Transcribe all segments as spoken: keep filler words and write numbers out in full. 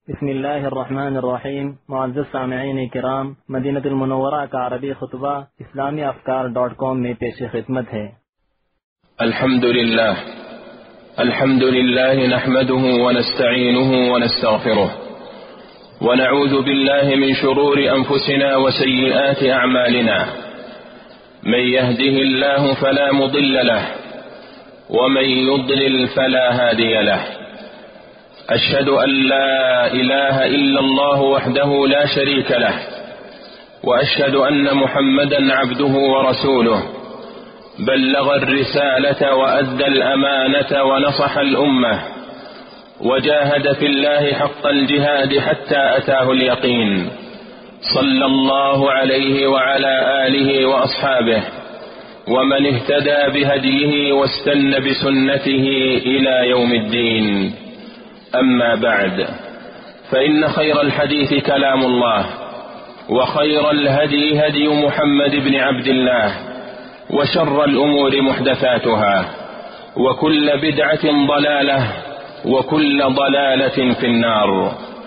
بسم الله الرحمن الرحیم. معزز سامعین کرام، مدینہ المنورہ کا عربی خطبہ اسلامی افکار ڈاٹ کام میں پیش خدمت ہے. الحمد لله الحمد لله نحمده ونستعينه ونستغفره ونعوذ بالله من شرور أنفسنا وسيئات أعمالنا. من يهده الله فلا مضل له ومن يضلل فلا هادي له. أشهد أن لا إله إلا الله وحده لا شريك له وأشهد أن محمدا عبده ورسوله بلغ الرسالة وأدى الأمانة ونصح الأمة وجاهد في الله حق الجهاد حتى أتاه اليقين. صلى الله عليه وعلى آله وأصحابه ومن اهتدى بهديه واستنى بسنته إلى يوم الدين. أما بعد، فإن خير الحديث كلام الله، وخير الهدي هدي محمد بن عبد الله، وشر الأمور محدثاتها، وكل بدعة ضلالة، وكل ضلالة في النار.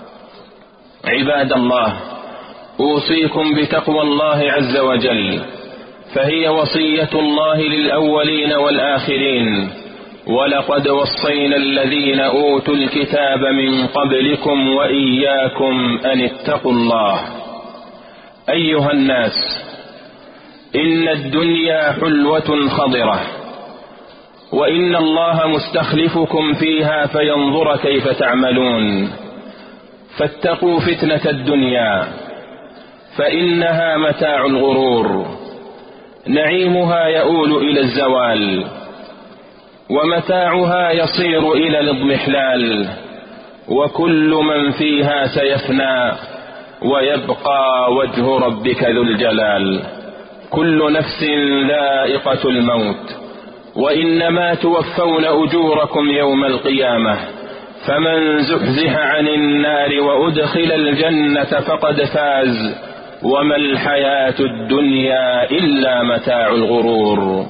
عباد الله، أوصيكم بتقوى الله عز وجل، فهي وصية الله للأولين والآخرين. ولقد وصينا الذين أوتوا الكتاب من قبلكم وإياكم أن اتقوا الله. أيها الناس، إن الدنيا حلوة خضرة، وإن الله مستخلفكم فيها فينظر كيف تعملون. فاتقوا فتنة الدنيا، فإنها متاع الغرور، نعيمها يؤول إلى الزوال، ومتاعها يصير إلى الاضمحلال، وكل من فيها سيفنى، ويبقى وجه ربك ذو الجلال. كل نفس ذائقة الموت، وإنما توفون أجوركم يوم القيامة. فمن زحزح عن النار وأدخل الجنة فقد فاز، وما الحياة الدنيا إلا متاع الغرور.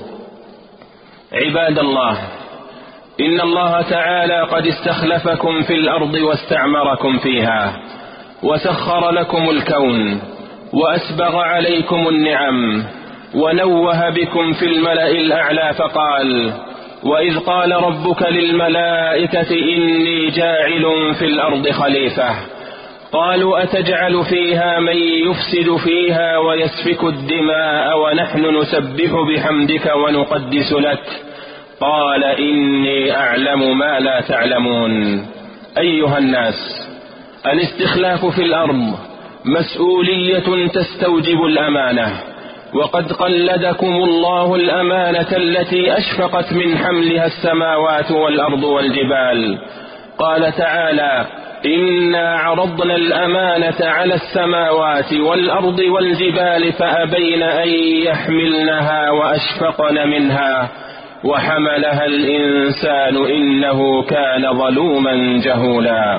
عباد الله، إن الله تعالى قد استخلفكم في الأرض واستعمركم فيها، وسخر لكم الكون، وأسبغ عليكم النعم، ونوه بكم في الملأ الأعلى فقال: وإذ قال ربك للملائكة إني جاعل في الأرض خليفة، قالوا أتجعل فيها من يفسد فيها ويسفك الدماء ونحن نسبح بحمدك ونقدس لك، قال إني أعلم ما لا تعلمون. أيها الناس، الاستخلاف في الأرض مسؤولية تستوجب الأمانة، وقد قلدكم الله الأمانة التي أشفقت من حملها السماوات والأرض والجبال. قال تعالى: إنا عرضنا الأمانة على السماوات والأرض والجبال فأبين أن يحملنها وأشفقن منها وحملها الإنسان إنه كان ظلوما جهولا.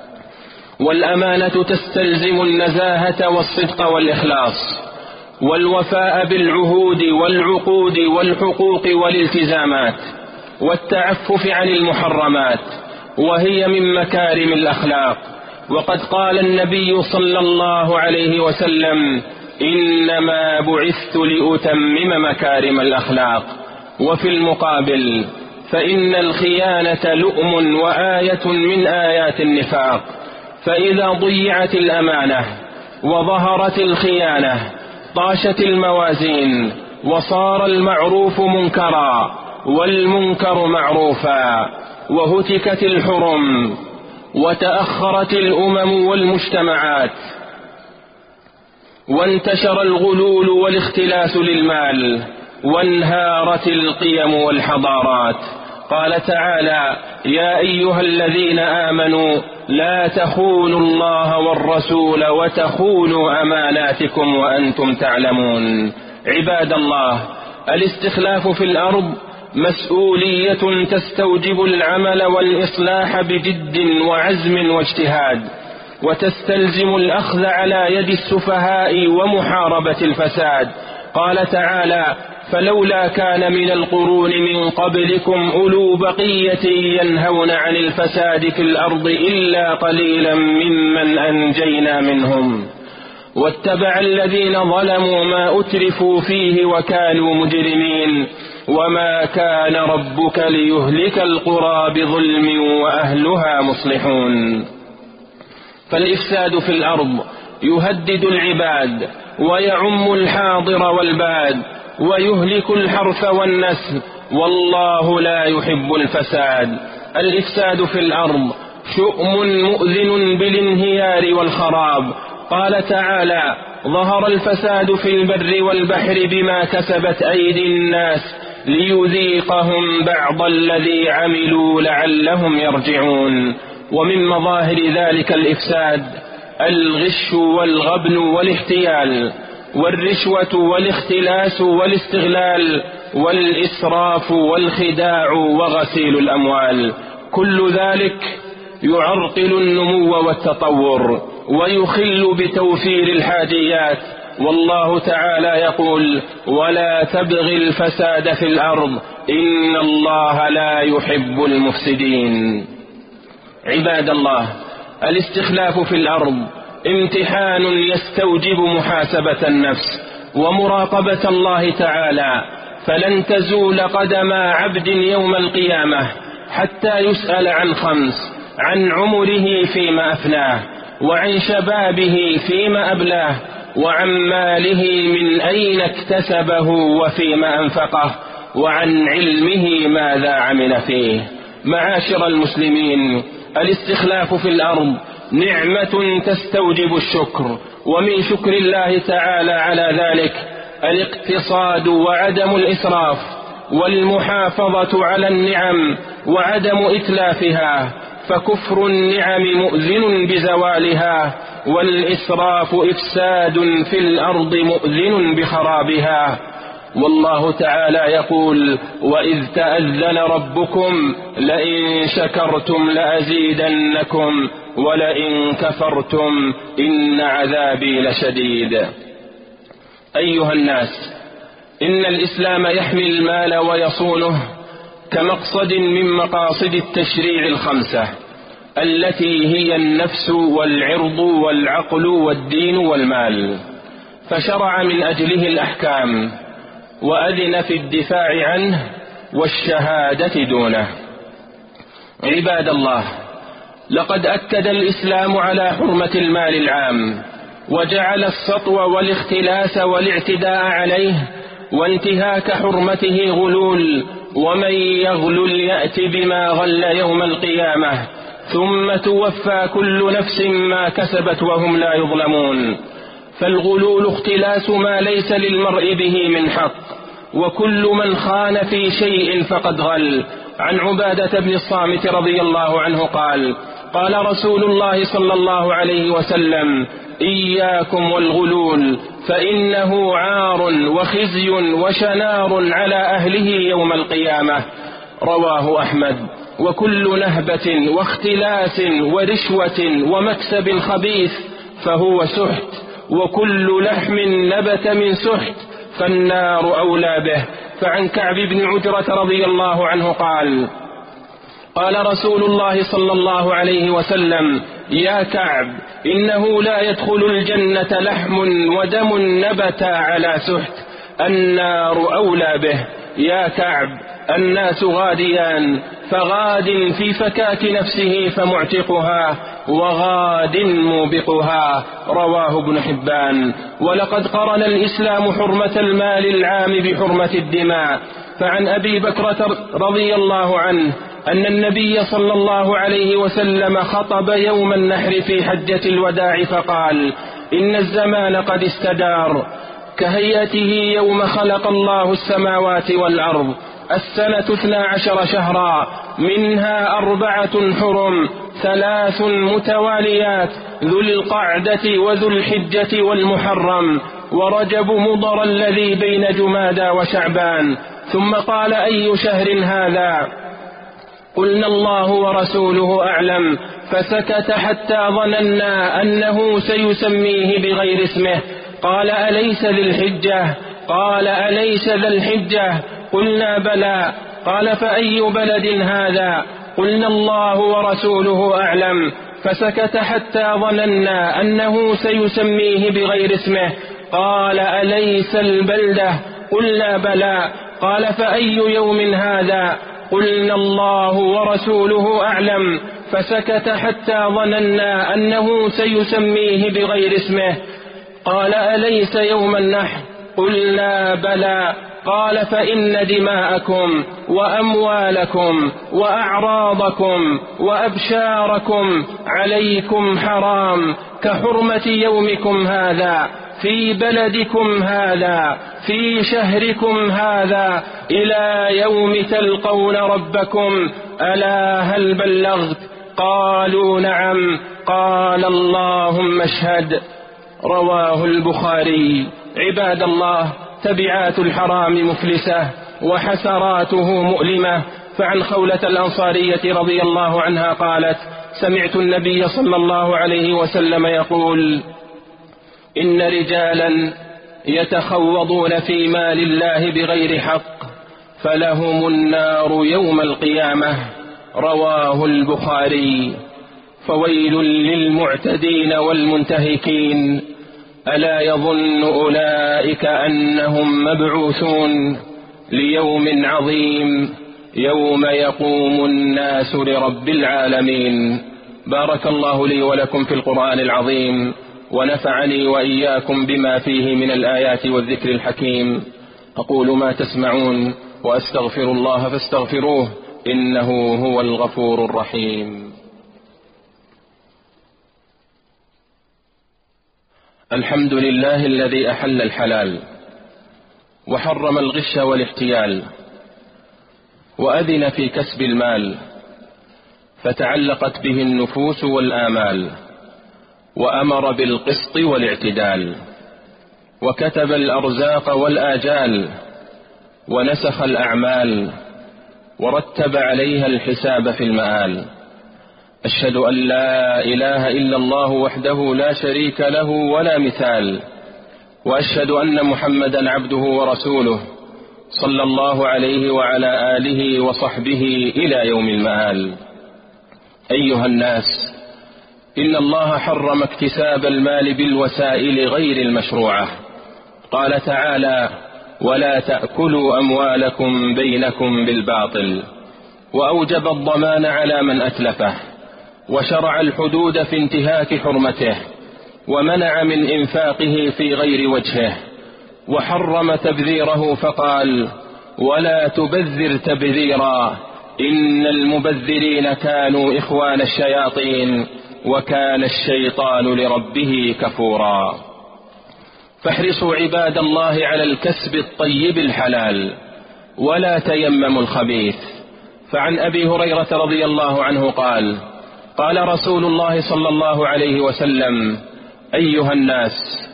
والأمانة تستلزم النزاهة والصدق والإخلاص، والوفاء بالعهود والعقود والحقوق والالتزامات، والتعفف عن المحرمات، وهي من مكارم الأخلاق. وقد قال النبي صلى الله عليه وسلم: إنما بعثت لأتمم مكارم الأخلاق. وفي المقابل، فإن الخيانة لؤم وآية من آيات النفاق. فإذا ضيعت الأمانة وظهرت الخيانة طاشت الموازين، وصار المعروف منكرا والمنكر معروفا، وهتكت الحرم، وتأخرت الأمم والمجتمعات، وانتشر الغلول والاختلاس للمال، وانهارت القيم والحضارات. قال تعالى: يا أيها الذين آمنوا لا تخونوا الله والرسول وتخونوا أماناتكم وأنتم تعلمون. عباد الله، الاستخلاف في الأرض مسؤولية تستوجب العمل والإصلاح بجد وعزم واجتهاد، وتستلزم الأخذ على يد السفهاء ومحاربة الفساد. قال تعالى: فلولا كان من القرون من قبلكم أولو بقية ينهون عن الفساد في الأرض إلا قليلا ممن أنجينا منهم واتبع الذين ظلموا ما أترفوا فيه وكانوا مجرمين وما كان ربك ليهلك القرى بظلم وأهلها مصلحون. فالإفساد في الأرض يهدد العباد ويعم الحاضر والباد ويهلك الحرث والنسل، والله لا يحب الفساد. الإفساد في الأرض شؤم مؤذن بالانهيار والخراب. قال تعالى: ظهر الفساد في البر والبحر بما كسبت أيدي الناس ليذيقهم بعض الذي عملوا لعلهم يرجعون. ومن مظاهر ذلك الإفساد الغش والغبن والاحتيال والرشوة والاختلاس والاستغلال والإسراف والخداع وغسيل الأموال. كل ذلك يعرقل النمو والتطور ويخل بتوفير الحاجيات. والله تعالى يقول: ولا تبغ الفساد في الأرض إن الله لا يحب المفسدين. عباد الله، الاستخلاف في الأرض امتحان يستوجب محاسبة النفس ومراقبة الله تعالى، فلن تزول قدم عبد يوم القيامة حتى يسأل عن خمس: عن عمره فيما أفناه، وعن شبابه فيما أبلاه، وعن ماله من أين اكتسبه وفيما أنفقه، وعن علمه ماذا عمل فيه. معاشر المسلمين، الاستخلاف في الأرض نعمة تستوجب الشكر، ومن شكر الله تعالى على ذلك الاقتصاد وعدم الإسراف، والمحافظة على النعم وعدم إتلافها، فكفر النعم مؤذن بزوالها، والإسراف إفساد في الأرض مؤذن بخرابها. والله تعالى يقول: وإذ تأذن ربكم لئن شكرتم لأزيدنكم ولئن كفرتم إن عذابي لشديد. أيها الناس، إن الإسلام يحمي المال ويصونه كمقصد من مقاصد التشريع الخمسة التي هي النفس والعرض والعقل والدين والمال، فشرع من أجله الأحكام وأذن في الدفاع عنه والشهادة دونه. عباد الله، لقد أكد الإسلام على حرمة المال العام، وجعل السطو والاختلاس والاعتداء عليه وانتهاك حرمته غلول، ومن يغلل يأت بما غل يوم القيامة ثم توفى كل نفس ما كسبت وهم لا يظلمون. فالغلول اختلاس ما ليس للمرء به من حق، وكل من خان في شيء فقد غل. عن عبادة بن الصامت رضي الله عنه قال: قال رسول الله صلى الله عليه وسلم: إياكم والغلول فإنه عار وخزي وشنار على أهله يوم القيامة. رواه أحمد. وكل نهبة واختلاس ورشوة ومكسب خبيث فهو سحت، وكل لحم نبت من سحت فالنار أولى به. فعن كعب بن عجرة رضي الله عنه قال: قال رسول الله صلى الله عليه وسلم: يا كعب، إنه لا يدخل الجنة لحم ودم نبت على سحت، النار أولى به. يا كعب، الناس غاديان، فغاد في فكاك نفسه فمعتقها، وغاد موبقها. رواه ابن حبان. ولقد قرن الإسلام حرمة المال العام بحرمة الدماء. فعن أبي بكرة رضي الله عنه أن النبي صلى الله عليه وسلم خطب يوم النحر في حجة الوداع فقال: إن الزمان قد استدار كهيئته يوم خلق الله السماوات والأرض، السنة اثنا عشر شهرا، منها أربعة حرم، ثلاث متواليات، ذو القعدة وذو الحجة والمحرم، ورجب مضر الذي بين جمادى وشعبان. ثم قال: أي شهر هذا؟ قلنا: الله ورسوله أعلم. فسكت حتى ظننا أنه سيسميه بغير اسمه. قال: أليس ذي الحجة؟ قال أليس ذا الحجة؟ قلنا بلى. قال فأي بلد هذا؟ قلنا الله ورسوله أعلم. فسكت حتى ظننا أنه سيسميه بغير اسمه. قال أليس البلدة؟ قلنا بلى. قال فأي يوم هذا؟ قلنا الله ورسوله أعلم. فسكت حتى ظننا أنه سيسميه بغير اسمه. قال أليس يوم النحر؟ قلنا بلى. قال فإن دماءكم وأموالكم وأعراضكم وأبشاركم عليكم حرام كحرمة يومكم هذا في بلدكم هذا في شهركم هذا إلى يوم تلقون ربكم. ألا هل بلغت؟ قالوا نعم. قال اللهم اشهد. رواه البخاري. عباد الله، تبعات الحرام مفلسة وحسراته مؤلمة. فعن خولة الأنصارية رضي الله عنها قالت: سمعت النبي صلى الله عليه وسلم يقول: إن رجالا يتخوضون في مال الله بغير حق فلهم النار يوم القيامة. رواه البخاري. فويل للمعتدين والمنتهكين. ألا يظن أولئك أنهم مبعوثون ليوم عظيم يوم يقوم الناس لرب العالمين. بارك الله لي ولكم في القرآن العظيم، ونفعني وإياكم بما فيه من الآيات والذكر الحكيم. أقول ما تسمعون وأستغفر الله فاستغفروه إنه هو الغفور الرحيم. الحمد لله الذي أحل الحلال وحرم الغش والاحتيال، وأذن في كسب المال فتعلقت به النفوس والآمال، وأمر بالقسط والاعتدال، وكتب الأرزاق والآجال، ونسخ الأعمال، ورتب عليها الحساب في المآل. أشهد أن لا إله إلا الله وحده لا شريك له ولا مثال، وأشهد أن محمدا عبده ورسوله صلى الله عليه وعلى آله وصحبه إلى يوم المآل. أيها الناس، إن الله حرم اكتساب المال بالوسائل غير المشروعة. قال تعالى: ولا تأكلوا أموالكم بينكم بالباطل، وأوجب الضمان على من أتلفه، وشرع الحدود في انتهاك حرمته، ومنع من إنفاقه في غير وجهه، وحرم تبذيره فقال: ولا تبذر تبذيرا إن المبذرين كانوا إخوان الشياطين وكان الشيطان لربه كفورا. فاحرصوا عباد الله على الكسب الطيب الحلال، ولا تيمموا الخبيث. فعن أبي هريرة رضي الله عنه قال: قال رسول الله صلى الله عليه وسلم: أيها الناس،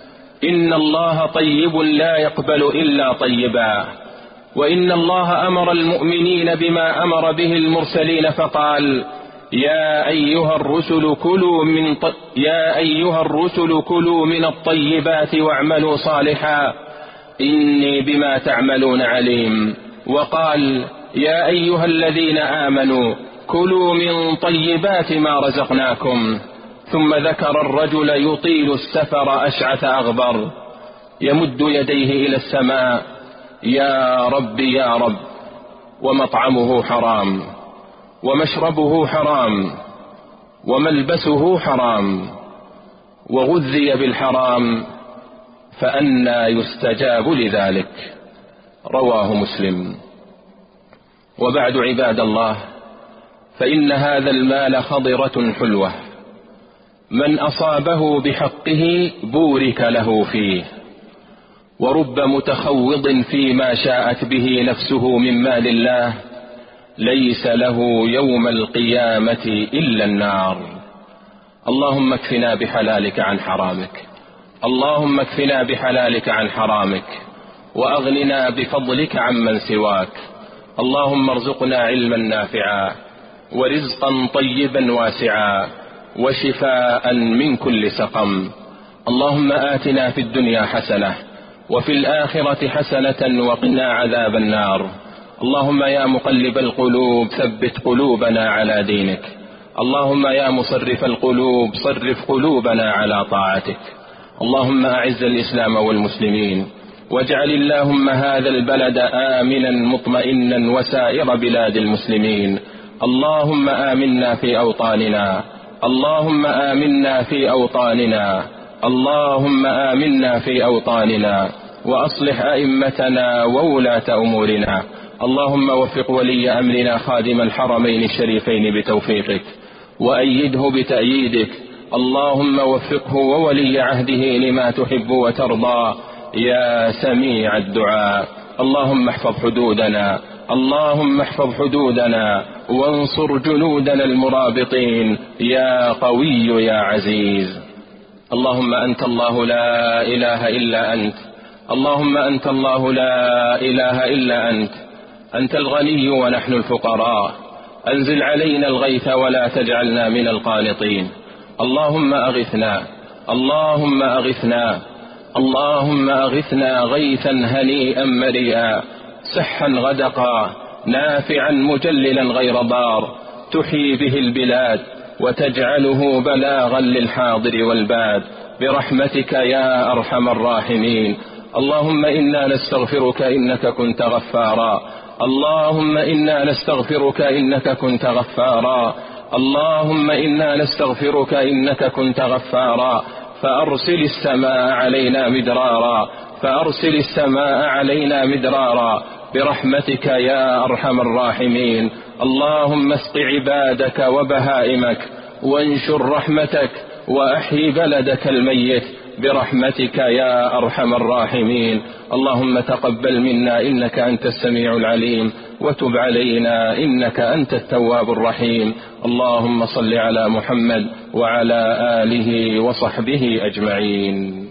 إن الله طيب لا يقبل إلا طيبا، وإن الله أمر المؤمنين بما أمر به المرسلين فقال: يا أيها الرسل كلوا من ط... يا أيها الرسل كلوا من الطيبات واعملوا صالحا إني بما تعملون عليم. وقال: يا أيها الذين آمنوا كلوا من طيبات ما رزقناكم. ثم ذكر الرجل يطيل السفر أشعث أغبر يمد يديه إلى السماء: يا رب يا رب، ومطعمه حرام، ومشربه حرام، وملبسه حرام، وغذي بالحرام، فأنى يستجاب لذلك. رواه مسلم. وبعد عباد الله، فإن هذا المال خضرة حلوة، من أصابه بحقه بورك له فيه، ورب متخوض فيما شاءت به نفسه من مال الله ليس له يوم القيامة إلا النار. اللهم اكفنا بحلالك عن حرامك، اللهم اكفنا بحلالك عن حرامك، وأغننا بفضلك عمن سواك. اللهم ارزقنا علما نافعا، ورزقا طيبا واسعا، وشفاء من كل سقم. اللهم آتنا في الدنيا حسنة، وفي الآخرة حسنة وقنا عذاب النار. اللهم يا مقلب القلوب ثبت قلوبنا على دينك. اللهم يا مصرف القلوب صرف قلوبنا على طاعتك. اللهم أعز الإسلام والمسلمين، واجعل اللهم هذا البلد آمنا مطمئنا وسائر بلاد المسلمين. اللهم آمنا في أوطاننا، اللهم آمنا في أوطاننا، اللهم آمنا في أوطاننا، وأصلح أئمتنا وولاة أمورنا. اللهم وفق ولي أمرنا خادم الحرمين الشريفين بتوفيقك، وأيده بتأييدك. اللهم وفقه وولي عهده لما تحب وترضى يا سميع الدعاء. اللهم احفظ حدودنا، اللهم احفظ حدودنا، وانصر جنودنا المرابطين يا قوي يا عزيز. اللهم أنت الله لا إله إلا أنت، اللهم أنت الله لا إله إلا أنت، أنت الغني ونحن الفقراء. أنزل علينا الغيث ولا تجعلنا من القانطين. اللهم أغثنا، اللهم أغثنا، اللهم أغثنا غيثا هنيئا مريئا، سحا غدقا، نافعا مجللا غير ضار، تحيي به البلاد وتجعله بلاغا للحاضر والباد، برحمتك يا أرحم الراحمين. اللهم إنا نستغفرك إنك كنت غفارا، اللهم إنا نستغفرك إنك كنت غفارا، اللهم إنا نستغفرك إنك كنت غفارا. فأرسل السماء علينا مدرارا، فأرسل السماء علينا مدرارا، برحمتك يا أرحم الراحمين. اللهم اسق عبادك وبهائمك، وانشر رحمتك، وأحيي بلدك الميت، برحمتك يا أرحم الراحمين. اللهم تقبل منا إنك أنت السميع العليم، وتب علينا إنك أنت التواب الرحيم. اللهم صل على محمد وعلى آله وصحبه أجمعين.